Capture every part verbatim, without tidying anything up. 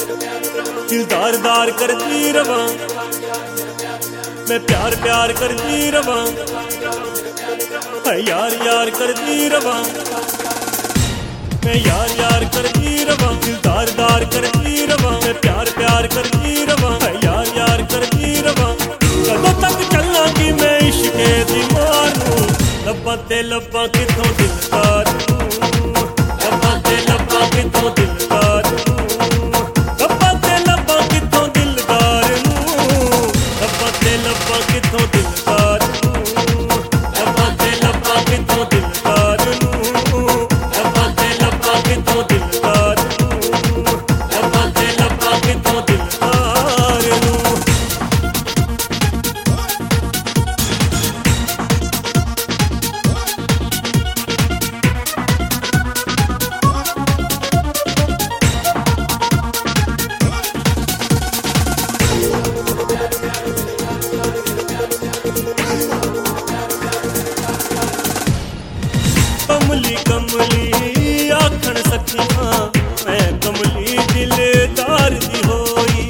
दिलदार दार करती रवा, मैं प्यार प्यार करती रवा, यार यार करती रवा, मैं यार यार करती रवा, दिलदार दार करती रवा, मैं प्यार प्यार करती रवा, यार यार करती रवा। कदों तक चलना कि मैं इश्के दी मारूं, लब्बां ते लब्बां किथों दिलदार नूं, लब्बां ते लब्बां किथों दिलदार नूं, लब्बां ते लब्बां किथों दिलदार नूं, लब्बां ते लब्बां किथों दिलदार नूं, लब्बां ते लब्बां किथों दिलदार नूं, लब्बां ते लब्बां किथों दिलदार नूं, लब्बां ते लब्बां किथों दिलदार नूं। कमली कमली आखण सखियां, मैं कमली दिलदार दी होई,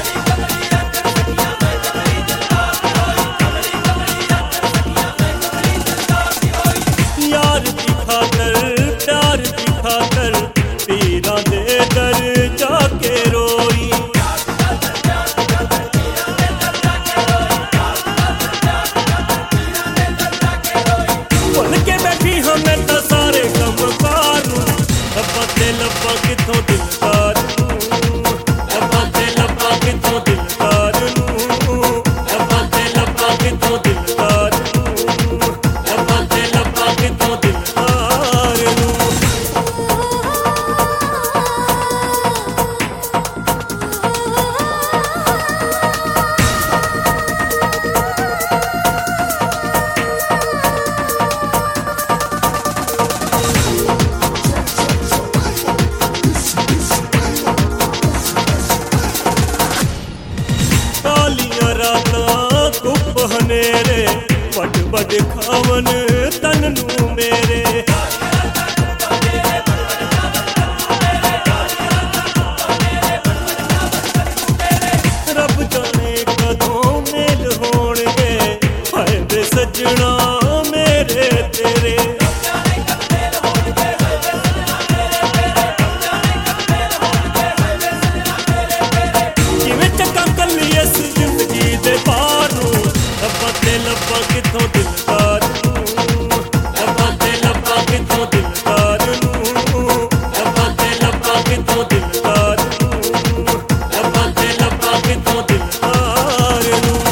यार दी खातर प्यार दी खातर पीरां दे दर जाके रोई, भुल के बैठी हाँ मैं तां सारे कम कार नूं, लब्बां ते लब्बां किथों दिलदार नूं, लब्बां ते लब्बां किथों दिलदार नूं, लब्बां ते लब्बां किथों दिलदार नूं, लब्बां ते लब्बां किथों दिलदार नूं। कालियां रातां धुप हनेरे, वड वड खावन तन नूं मेरे, रब जाने कदों मेल होणगे, हाय वे सजना मेरे तेरे, किवें चक्कां कल्ली इस जिंदगी दे पार नूं, लब्बां ते लब्बां किथों दिलदार नूं, लब्बां ते लब्बां किथों दिलदार नूं, लब्बां ते लब्बां किथों दिलदार नूं, लब्बां ते लब्बां किथों दिलदार नूं।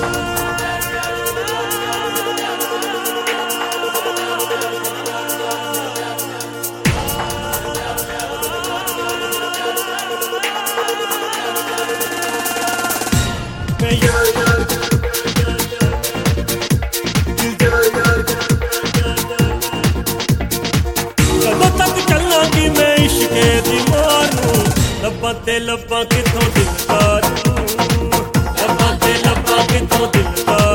मैं यार यार कदों तक चलना कि मैं इश्के दी मारूं, लब्बां ते लब्बां किथों दिलदार नूं, लब्बां ते लब्बां किथों दिलदार